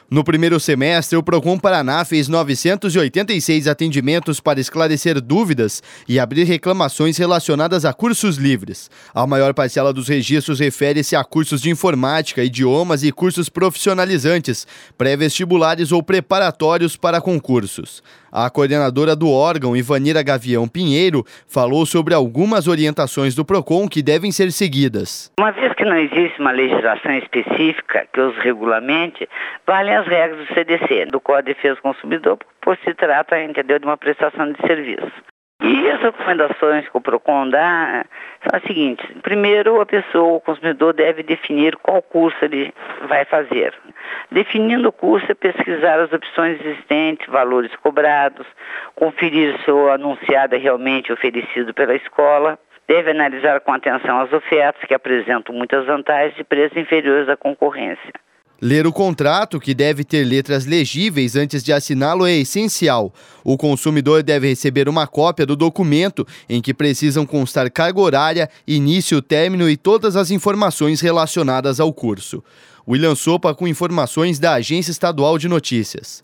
No primeiro semestre, o Procon Paraná fez 986 atendimentos para esclarecer dúvidas e abrir reclamações relacionadas a cursos livres. A maior parcela dos registros refere-se a cursos de informática, idiomas e cursos profissionalizantes, pré-vestibulares ou preparatórios para concursos. A coordenadora do órgão, Ivanira Gavião Pinheiro, falou sobre algumas orientações do Procon que devem ser seguidas. Uma vez que não existe uma legislação específica que os regulamente, valem as regras do CDC, do Código de Defesa do Consumidor, por se trata, de uma prestação de serviço. E as recomendações que o Procon dá são as seguintes. Primeiro, o consumidor deve definir qual curso ele vai fazer. Definindo o curso, é pesquisar as opções existentes, valores cobrados, conferir se o anunciado é realmente oferecido pela escola. Deve analisar com atenção as ofertas que apresentam muitas vantagens de preços inferiores à concorrência. Ler o contrato, que deve ter letras legíveis antes de assiná-lo, é essencial. O consumidor deve receber uma cópia do documento em que precisam constar carga horária, início, término e todas as informações relacionadas ao curso. William Sopa com informações da Agência Estadual de Notícias.